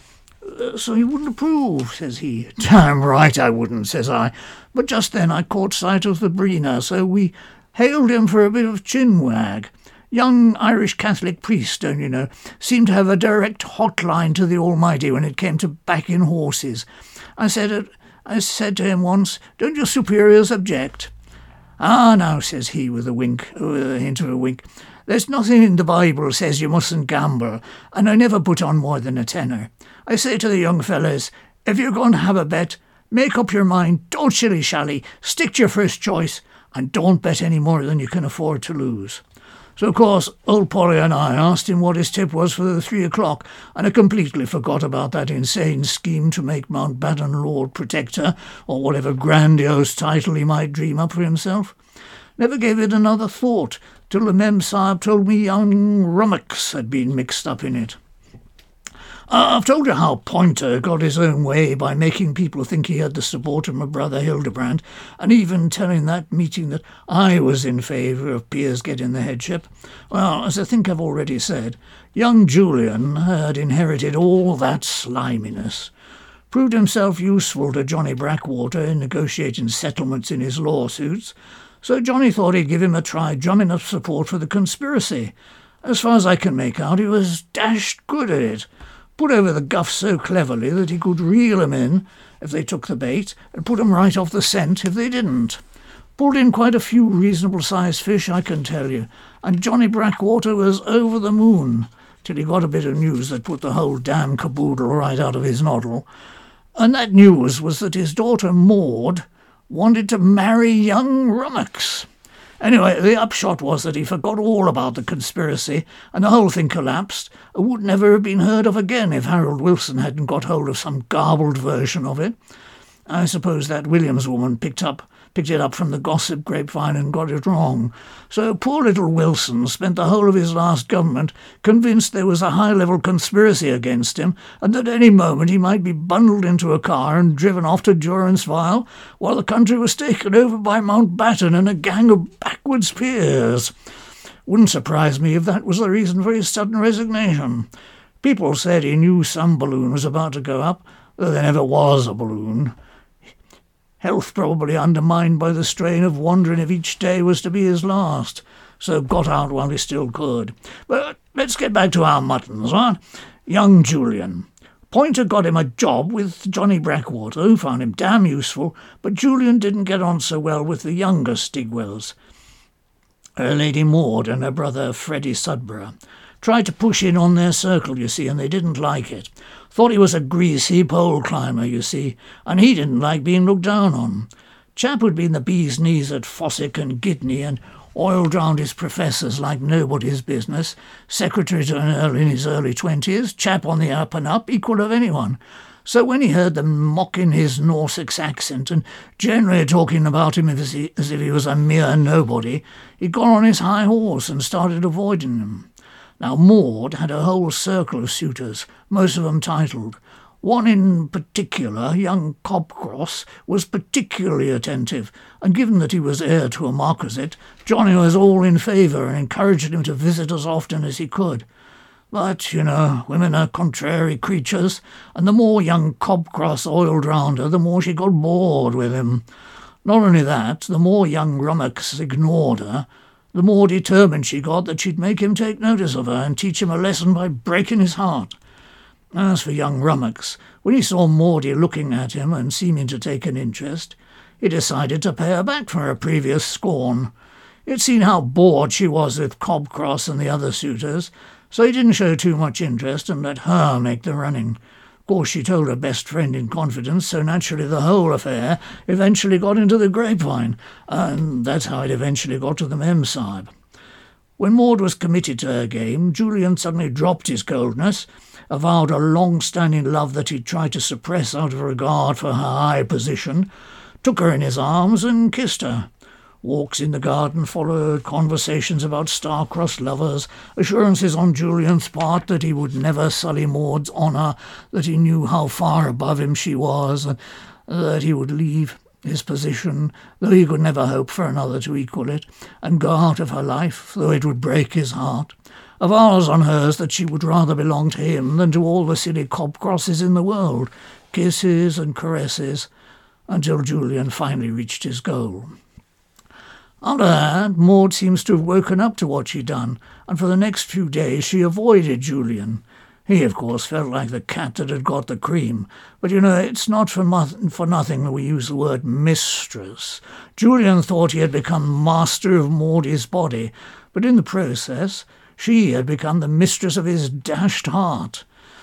B: So you wouldn't approve, says he. Damn right I wouldn't, says I. But just then I caught sight of the Brina, so we hailed him for a bit of chin-wag. Young Irish Catholic priest, don't you know, seemed to have a direct hotline to the Almighty when it came to backing horses. I said to him once, don't your superiors object? Ah, now, says he with a hint of a wink, there's nothing in the Bible says you mustn't gamble, and I never put on more than a tenner. I say to the young fellas, if you're going to have a bet, make up your mind, don't shilly-shally, stick to your first choice, and don't bet any more than you can afford to lose. So, of course, old Polly and I asked him what his tip was for the 3 o'clock, and I completely forgot about that insane scheme to make Mountbatten Lord Protector, or whatever grandiose title he might dream up for himself. Never gave it another thought, till the Mem Sahib told me young Rummocks had been mixed up in it. I've told you how Poynter got his own way by making people think he had the support of my brother Hildebrand, and even telling that meeting that I was in favour of Piers getting the headship. Well, as I think I've already said, young Julian had inherited all that sliminess, proved himself useful to Johnny Brackwater in negotiating settlements in his lawsuits, so Johnny thought he'd give him a try drumming up support for the conspiracy. As far as I can make out, he was dashed good at it. Put over the guff so cleverly that he could reel 'em in if they took the bait, and put 'em right off the scent if they didn't. Pulled in quite a few reasonable-sized fish, I can tell you, and Johnny Brackwater was over the moon, till he got a bit of news that put the whole damn caboodle right out of his noddle. And that news was that his daughter Maud wanted to marry young Rummocks. Anyway, the upshot was that he forgot all about the conspiracy, and the whole thing collapsed, and would never have been heard of again if Harold Wilson hadn't got hold of some garbled version of it. I suppose that Williams woman picked picked it up from the gossip grapevine and got it wrong. So poor little Wilson spent the whole of his last government convinced there was a high-level conspiracy against him and that any moment he might be bundled into a car and driven off to durance vile while the country was taken over by Mountbatten and a gang of backwards peers. Wouldn't surprise me if that was the reason for his sudden resignation. People said he knew some balloon was about to go up, though there never was a balloon. Health probably undermined by the strain of wondering if each day was to be his last, so got out while he still could. But let's get back to our muttons, huh? Young Julian. Pointer got him a job with Johnny Brackwater, who found him damn useful, but Julian didn't get on so well with the younger Stigwells. Lady Maud and her brother Freddie Sudborough tried to push in on their circle, you see, and they didn't like it. Thought he was a greasy pole climber, you see, and he didn't like being looked down on. Chap who'd been the bee's knees at Fossick and Gidney and oiled round his professors like nobody's business, secretary to an earl in his early 20s, chap on the up and up, equal of anyone. So when he heard them mocking his Norsex accent and generally talking about him as if he was a mere nobody, he got on his high horse and started avoiding them. Now Maud had a whole circle of suitors, most of them titled. One in particular, young Cobcross, was particularly attentive, and given that he was heir to a marquisate, Johnny was all in favour and encouraged him to visit as often as he could. But, you know, women are contrary creatures, and the more young Cobcross oiled round her, the more she got bored with him. Not only that, the more young Rummox ignored her, the more determined she got that she'd make him take notice of her and teach him a lesson by breaking his heart. As for young Rummox, when he saw Maudie looking at him and seeming to take an interest, he decided to pay her back for her previous scorn. He'd seen how bored she was with Cobcross and the other suitors, so he didn't show too much interest and let her make the running. Of course, she told her best friend in confidence, so naturally the whole affair eventually got into the grapevine, and that's how it eventually got to the Memsahib. When Maud was committed to her game, Julian suddenly dropped his coldness, avowed a long-standing love that he'd tried to suppress out of regard for her high position, took her in his arms and kissed her. Walks in the garden followed, conversations about star-crossed lovers, assurances on Julian's part that he would never sully Maud's honour, that he knew how far above him she was, and that he would leave his position, though he could never hope for another to equal it, and go out of her life, though it would break his heart. Vows on hers that she would rather belong to him than to all the silly Cobcrosses in the world, kisses and caresses, until Julian finally reached his goal. After that, Maud seems to have woken up to what she'd done, and for the next few days she avoided Julian. He, of course, felt like the cat that had got the cream, but, you know, it's not for nothing that we use the word mistress. Julian thought he had become master of Maudie's body, but in the process she had become the mistress of his dashed heart.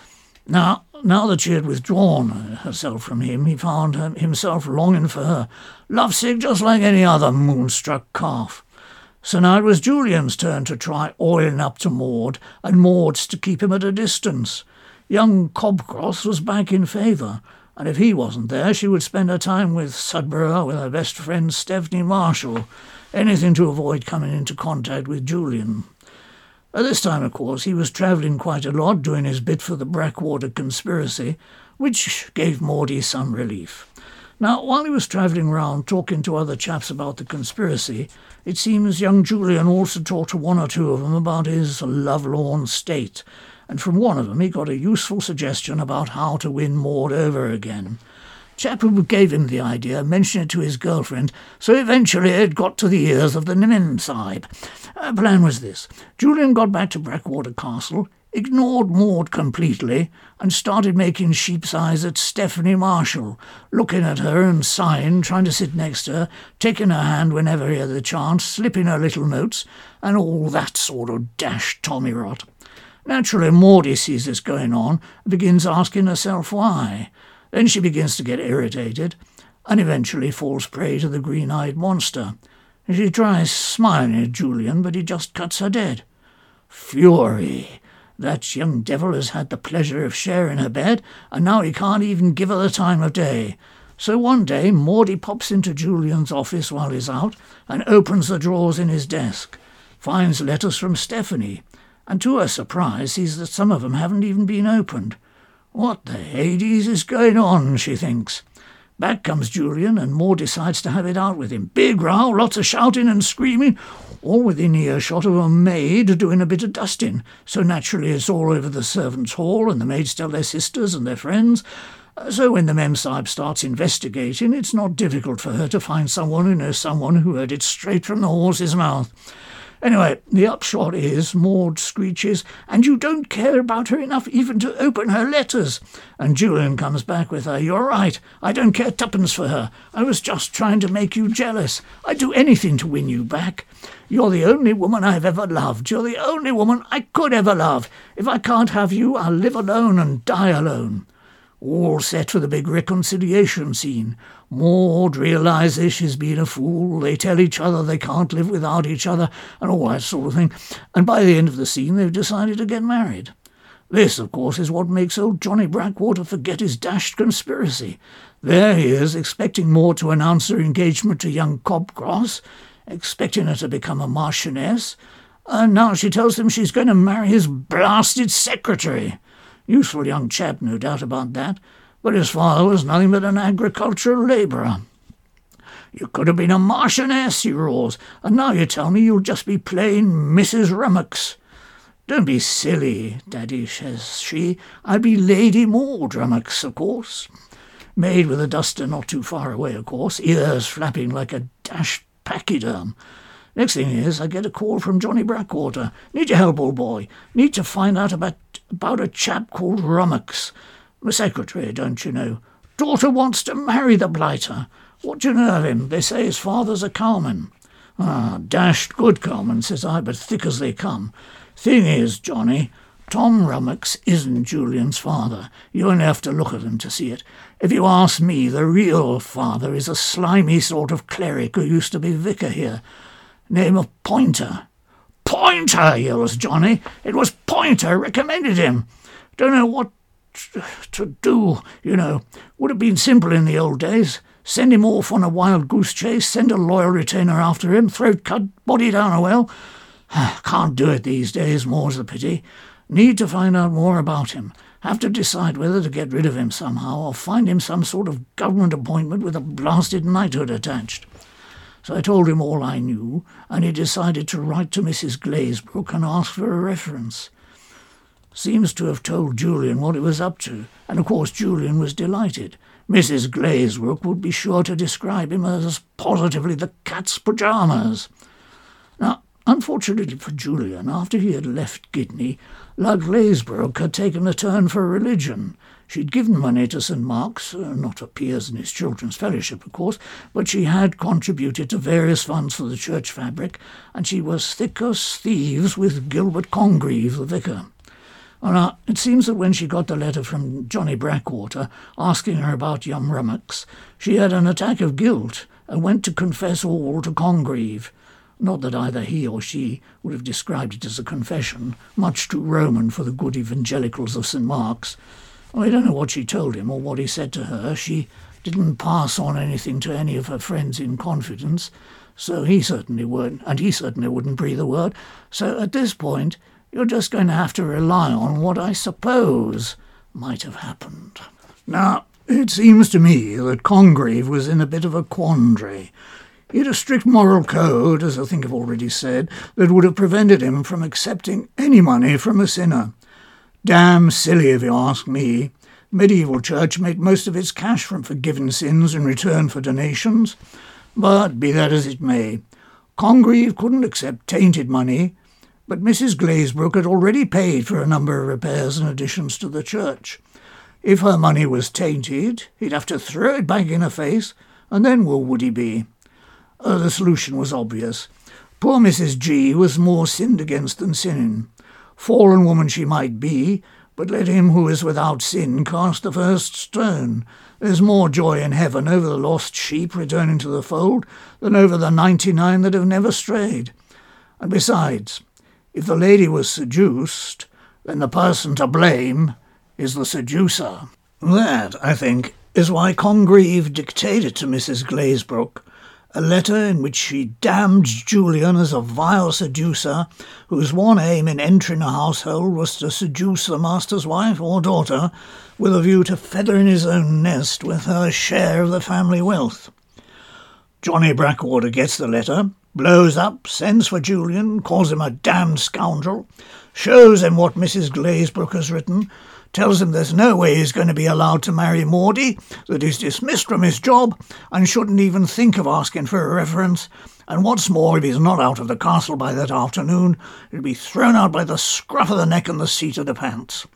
B: Now that she had withdrawn herself from him, he found himself longing for her, lovesick just like any other moonstruck calf. So now it was Julian's turn to try oiling up to Maud, and Maud's to keep him at a distance. Young Cobcross was back in favour, and if he wasn't there, she would spend her time with Sudborough, with her best friend Stephanie Marshall, anything to avoid coming into contact with Julian. At this time, of course, he was travelling quite a lot, doing his bit for the Brackwater conspiracy, which gave Maudie some relief. Now, while he was travelling round talking to other chaps about the conspiracy, it seems young Julian also talked to one or two of them about his lovelorn state, and from one of them he got a useful suggestion about how to win Maud over again. Chap who gave him the idea mentioned it to his girlfriend, so eventually it got to the ears of the Memsahib. Plan was this. Julian got back to Brackwater Castle, ignored Maud completely, and started making sheep's eyes at Stephanie Marshall, looking at her and sighing, trying to sit next to her, taking her hand whenever he had the chance, slipping her little notes, and all that sort of dashed tommy-rot. Naturally, Maudie sees this going on and begins asking herself why. Then she begins to get irritated, and eventually falls prey to the green-eyed monster. She tries smiling at Julian, but he just cuts her dead. Fury! That young devil has had the pleasure of sharing her bed, and now he can't even give her the time of day. So one day Maudie pops into Julian's office while he's out and opens the drawers in his desk, finds letters from Stephanie, and to her surprise sees that some of them haven't even been opened. What the Hades is going on, she thinks. Back comes Julian, and Maud decides to have it out with him. Big row, lots of shouting and screaming, all within earshot of a maid doing a bit of dusting. So naturally it's all over the servants' hall, and the maids tell their sisters and their friends. So when the Memsahib starts investigating, it's not difficult for her to find someone who knows someone who heard it straight from the horse's mouth. Anyway, the upshot is Maud screeches, "And you don't care about her enough even to open her letters." And Julian comes back with her, "You're right, I don't care tuppence for her. I was just trying to make you jealous. I'd do anything to win you back. You're the only woman I've ever loved. You're the only woman I could ever love. If I can't have you, I'll live alone and die alone." All set for the big reconciliation scene. Maud realises she's been a fool. They tell each other they can't live without each other and all that sort of thing. And by the end of the scene, they've decided to get married. This, of course, is what makes old Johnny Blackwater forget his dashed conspiracy. There he is, expecting Maud to announce her engagement to young Cobcross, expecting her to become a marchioness, and now she tells him she's going to marry his blasted secretary. Useful young chap, no doubt about that, but his father was nothing but an agricultural labourer. "You could have been a marchioness," he roars, "and now you tell me you'll just be plain Mrs. Rummox." "Don't be silly, Daddy," says she. "I'll be Lady Maud Rummox, of course." Maid with a duster not too far away, of course, ears flapping like a dashed pachyderm. Next thing is, I get a call from Johnny Blackwater. "Need your help, old boy. Need to find out about a chap called Rummox. The secretary, don't you know. Daughter wants to marry the blighter. What do you know of him? They say his father's a cowman." "Ah, dashed good cowman," says I, "but thick as they come. Thing is, Johnny, Tom Rummox isn't Julian's father. You only have to look at him to see it. If you ask me, the real father is a slimy sort of cleric who used to be vicar here. Name of Pointer." "Pointer!" yells Johnny. "It was Pointer recommended him. Don't know what to do, you know. Would have been simple in the old days. Send him off on a wild goose chase, send a loyal retainer after him, throat cut, body down a well. Can't do it these days, more's the pity. Need to find out more about him. Have to decide whether to get rid of him somehow or find him some sort of government appointment with a blasted knighthood attached." So I told him all I knew, and he decided to write to Mrs. Glazebrook and ask for a reference. Seems to have told Julian what he was up to, and of course Julian was delighted. Mrs. Glazebrook would be sure to describe him as positively the cat's pyjamas. Now, unfortunately for Julian, after he had left Gidney, La Glazebrook had taken a turn for religion. She'd given money to St. Mark's, not for Piers and his children's fellowship, of course, but she had contributed to various funds for the church fabric, and she was thick as thieves with Gilbert Congreve, the vicar. Now, it seems that when she got the letter from Johnny Blackwater asking her about young Rummox, she had an attack of guilt and went to confess all to Congreve. Not that either he or she would have described it as a confession, much too Roman for the good evangelicals of St. Mark's. I don't know what she told him or what he said to her. She didn't pass on anything to any of her friends in confidence, so he certainly wouldn't breathe a word. So at this point, you're just going to have to rely on what I suppose might have happened. Now, it seems to me that Congreve was in a bit of a quandary. He had a strict moral code, as I think I've already said, that would have prevented him from accepting any money from a sinner. Damn silly, if you ask me. The medieval church made most of its cash from forgiven sins in return for donations. But be that as it may, Congreve couldn't accept tainted money, but Mrs. Glazebrook had already paid for a number of repairs and additions to the church. If her money was tainted, he'd have to throw it back in her face, and then where would he be? The solution was obvious. Poor Mrs. G was more sinned against than sinning. Fallen woman she might be, but let him who is without sin cast the first stone. There's more joy in heaven over the lost sheep returning to the fold than over the 99 that have never strayed. And besides, if the lady was seduced, then the person to blame is the seducer. That, I think,
A: is why Congreve dictated to Mrs. Glazebrook a letter in which she damned Julian as a vile seducer whose one aim in entering a household was to seduce the master's wife or daughter with a view to feathering his own nest with her share of the family wealth. Johnny Brackwater gets the letter, blows up, sends for Julian, calls him a damned scoundrel, shows him what Mrs. Glazebrook has written, tells him there's no way he's going to be allowed to marry Maudie, that he's dismissed from his job and shouldn't even think of asking for a reference, and what's more, if he's not out of the castle by that afternoon, he'll be thrown out by the scruff of the neck and the seat of the pants.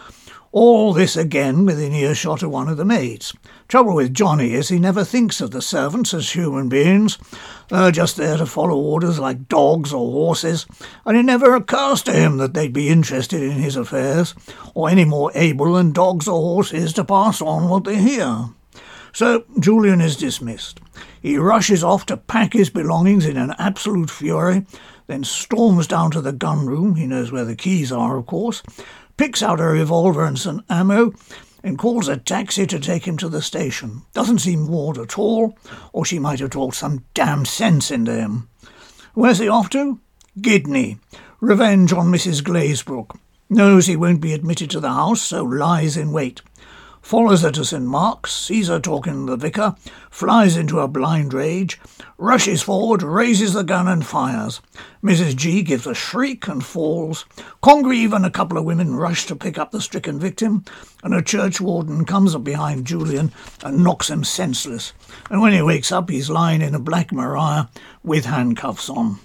A: All this again within earshot of one of the maids. Trouble with Johnny is he never thinks of the servants as human beings. They're just there to follow orders like dogs or horses, and it never occurs to him that they'd be interested in his affairs, or any more able than dogs or horses to pass on what they hear. So Julian is dismissed. He rushes off to pack his belongings in an absolute fury, then storms down to the gun room, he knows where the keys are, of course, picks out a revolver and some ammo, and calls a taxi to take him to the station. Doesn't see Maud at all, or she might have talked some damn sense into him. Where's he off to? Gidney. Revenge on Mrs. Glazebrook. Knows he won't be admitted to the house, so lies in wait. Follows her to St. Mark's, sees her talking to the vicar, flies into a blind rage, rushes forward, raises the gun and fires. Mrs. G gives a shriek and falls. Congreve and a couple of women rush to pick up the stricken victim, and a churchwarden comes up behind Julian and knocks him senseless. And when he wakes up, he's lying in a Black Maria with handcuffs on.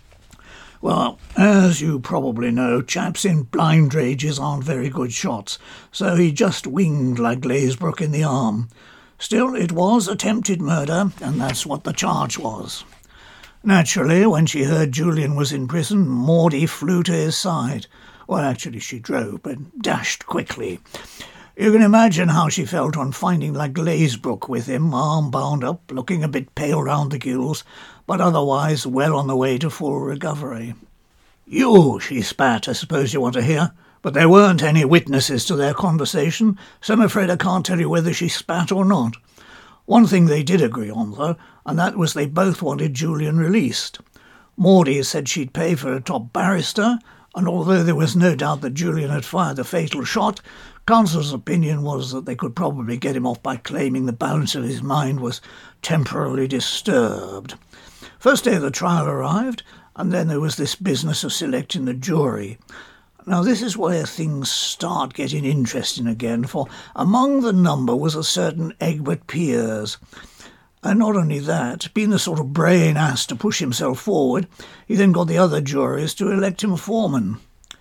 A: Well, as you probably know, chaps in blind rages aren't very good shots, so he just winged like Glazebrook in the arm. Still, it was attempted murder, and that's what the charge was. Naturally, when she heard Julian was in prison, Maudie flew to his side. Well, actually she drove, but dashed quickly. You can imagine how she felt on finding like Glazebrook with him, arm bound up, looking a bit pale round the gills, but otherwise well on the way to full recovery. "You," she spat, "I suppose you want to hear? But there weren't any witnesses to their conversation, so I'm afraid I can't tell you whether she spat or not. One thing they did agree on, though, and that was they both wanted Julian released. Maudie said she'd pay for a top barrister, and although there was no doubt that Julian had fired the fatal shot, Counsel's opinion was that they could probably get him off by claiming the balance of his mind was temporarily disturbed. First day of the trial arrived, and then there was this business of selecting the jury. Now this is where things start getting interesting again, for among the number was a certain Egbert Piers. And not only that, being the sort of brain ass to push himself forward, he then got the other jurors to elect him foreman.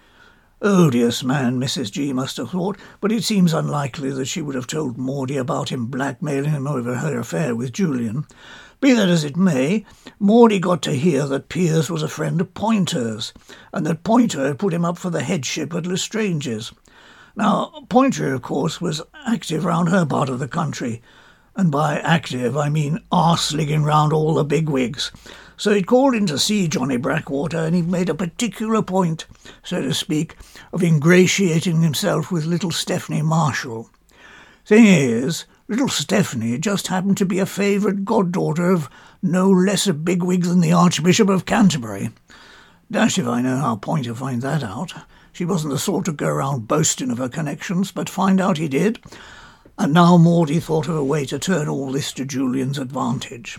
A: Odious man, Mrs. G must have thought, but it seems unlikely that she would have told Maudie about him blackmailing him over her affair with Julian. Be that as it may, Maudie got to hear that Piers was a friend of Pointer's, and that Pointer had put him up for the headship at Lestrange's. Now, Pointer, of course, was active round her part of the country, and by active I mean arse-ligging round all the bigwigs. So he'd called in to see Johnny Brackwater, and he'd made a particular point, so to speak, of ingratiating himself with little Stephanie Marshall. Thing is, little Stephanie just happened to be a favourite goddaughter of no less a bigwig than the Archbishop of Canterbury. Dash if I know how Pointer find that out. She wasn't the sort to go around boasting of her connections, but find out he did, and now Maudie thought of a way to turn all this to Julian's advantage.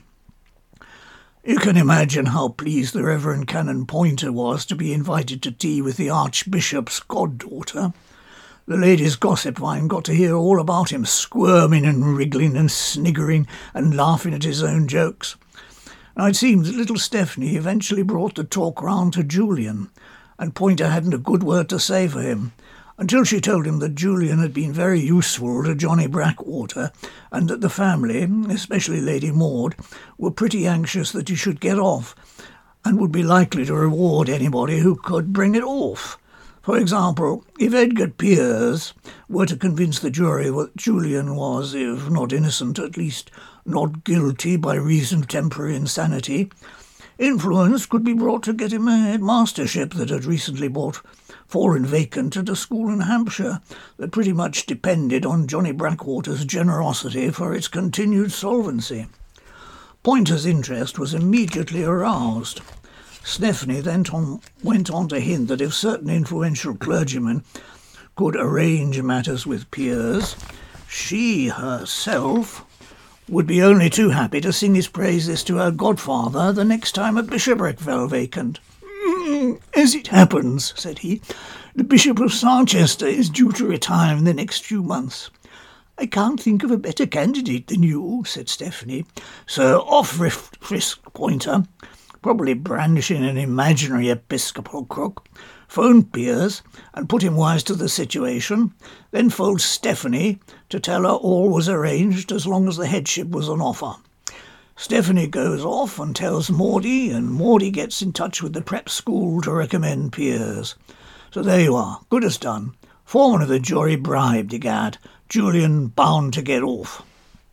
A: You can imagine how pleased the Reverend Canon Pointer was to be invited to tea with the Archbishop's goddaughter. The ladies' gossip vine got to hear all about him, squirming and wriggling and sniggering and laughing at his own jokes. Now it seems that little Stephanie eventually brought the talk round to Julian, and Pointer hadn't a good word to say for him, until she told him that Julian had been very useful to Johnny Brackwater, and that the family, especially Lady Maud, were pretty anxious that he should get off, and would be likely to reward anybody who could bring it off. For example, if Edgar Piers were to convince the jury that Julian was, if not innocent, at least not guilty by reason of temporary insanity,
B: Influence could be brought to get him a headmastership that had recently bought fallen vacant at a school in Hampshire that pretty much depended on Johnny Brackwater's generosity for its continued solvency. Pointer's interest was immediately aroused. Stephanie then went on to hint that if certain influential clergymen could arrange matters with peers, she herself would be only too happy to sing his praises to her godfather the next time a bishopric fell vacant. "As it happens," said he, "the Bishop of Sarchester is due to retire in the next few months." "I can't think of a better candidate than you," said Stephanie. So off frisked Pointer, probably brandishing an imaginary episcopal crook, phoned Piers and put him wise to the situation, then phoned Stephanie to tell her all was arranged as long as the headship was on offer. Stephanie goes off and tells Maudie, and Maudie gets in touch with the prep school to recommend Piers. So there you are, good as done. Foreman of the jury bribed, egad. Julian bound to get off.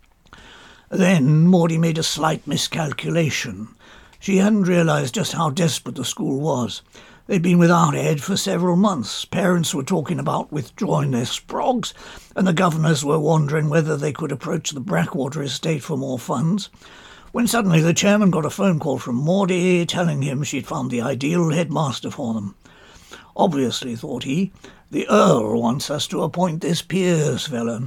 B: Then Maudie made a slight miscalculation. She hadn't realised just how desperate the school was. They'd been without a head for several months. Parents were talking about withdrawing their sprogs, and the governors were wondering whether they could approach the Brackwater estate for more funds, when suddenly the chairman got a phone call from Maudie telling him she'd found the ideal headmaster for them. Obviously, thought he, the Earl wants us to appoint this Piers fellow.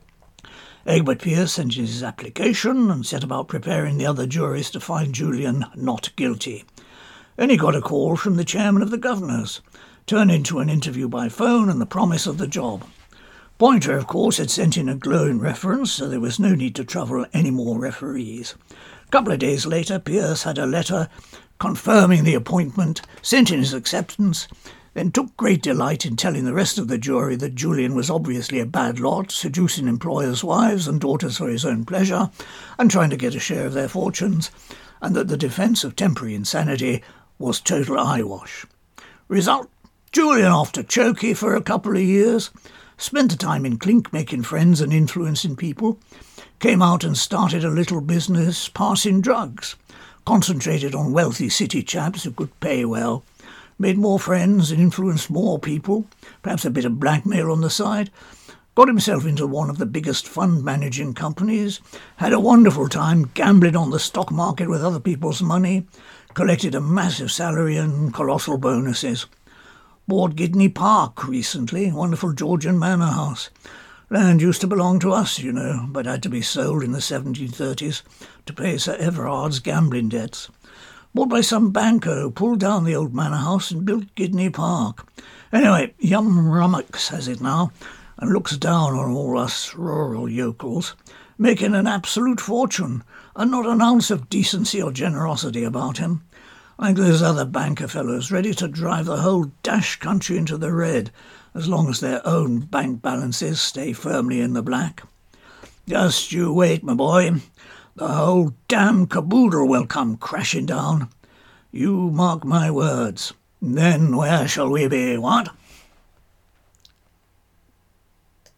B: Egbert Piers sent in his application and set about preparing the other juries to find Julian not guilty. Then he got a call from the chairman of the governors, turned into an interview by phone and the promise of the job. Pointer, of course, had sent in a glowing reference, so there was no need to trouble any more referees. A couple of days later, Piers had a letter confirming the appointment, sent in his acceptance, then took great delight in telling the rest of the jury that Julian was obviously a bad lot, seducing employers' wives and daughters for his own pleasure, and trying to get a share of their fortunes, and that the defence of temporary insanity was total eyewash. Result, Julian off to Chokey for a couple of years, spent the time in Clink making friends and influencing people, came out and started a little business passing drugs, concentrated on wealthy city chaps who could pay well, made more friends and influenced more people, perhaps a bit of blackmail on the side, got himself into one of the biggest fund-managing companies, had a wonderful time gambling on the stock market with other people's money, collected a massive salary and colossal bonuses. Bought Gidney Park recently, wonderful Georgian manor house. Land used to belong to us, you know, but had to be sold in the 1730s to pay Sir Everard's gambling debts. Bought by some banker who pulled down the old manor house and built Gidney Park. Anyway, Yum Rummox has it now, and looks down on all us rural yokels, making an absolute fortune, and not an ounce of decency or generosity about him. Like those other banker fellows, ready to drive the whole dash country into the red, as long as their own bank balances stay firmly in the black. Just you wait, my boy. The whole damn caboodle will come crashing down. You mark my words. Then where shall we be, what?